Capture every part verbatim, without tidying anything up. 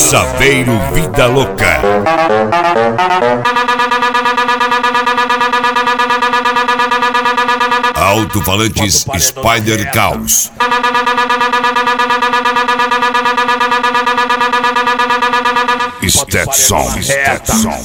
Saveiro Vida Louca. Alto-falantes Spider Caos. Stetson, Stetson.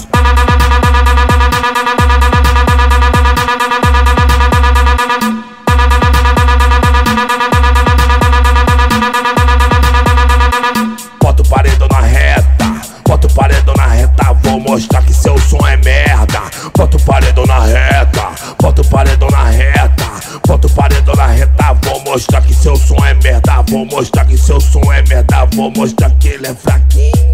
Bota o paredão na reta, bota o paredão na reta, vou mostrar que seu som é merda. Bota o paredão na reta, bota o paredão na reta, bota o paredão na reta, vou mostrar que seu som é merda. Vou mostrar que seu som é merda, vou mostrar que ele é fraquinho.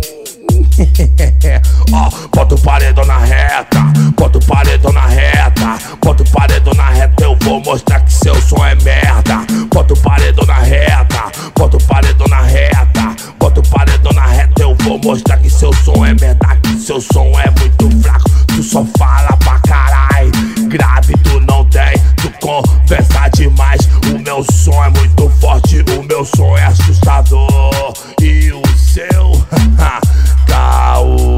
Ó, oh, bota o paredão na reta, bota o paredão na reta, bota o paredão na reta, eu vou mostrar que seu som é merda. Bota o paredão na reta, bota o paredão na reta, bota o paredão na reta, eu vou mostrar que seu som é merda, que seu som é muito fraco. Tu só fala pra carai, grave tu não tem, tu conversa demais. O meu som é muito forte, o meu som é assustador. E o seu, caô.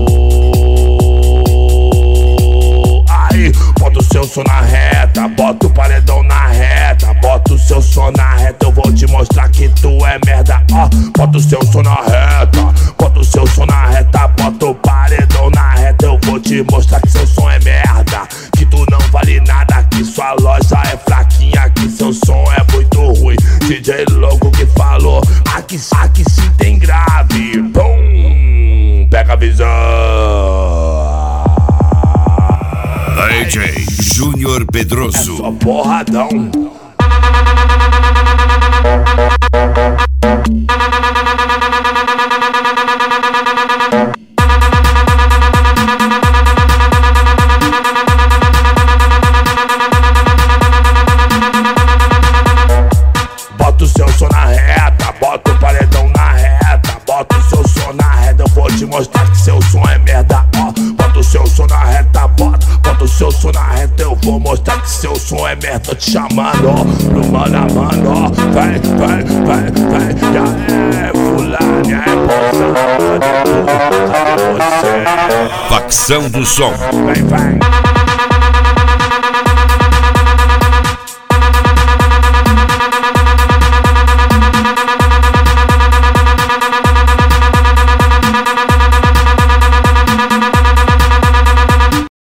Aí, bota o seu som na reta, bota o paredão na reta, bota o seu som na reta, eu vou te mostrar que tu é merda. Ó, bota o seu som na reta, bota o seu som na reta, bota o paredão na reta, eu vou te mostrar que seu som é merda, que tu não vale nada, que sua loja é fraquinha, que seu som é muito ruim. D J louco que falou, aqui, aqui sim tem grave. Bum, pega a visão. D J Júnior Pedroso. É só porradão. Bota o seu som na reta, bota o paredão na reta, bota o seu som na reta, eu vou te mostrar que seu som é merda. Ó, bota o seu som na reta, bota, bota o seu som na reta, eu vou mostrar que seu som é merda. Tô te chamando, ó, no mano a mano, ó, vem, vem, vem, vem, já é fulano, é moça, cadê tu, cadê você? Facção do Som. Vem, vem.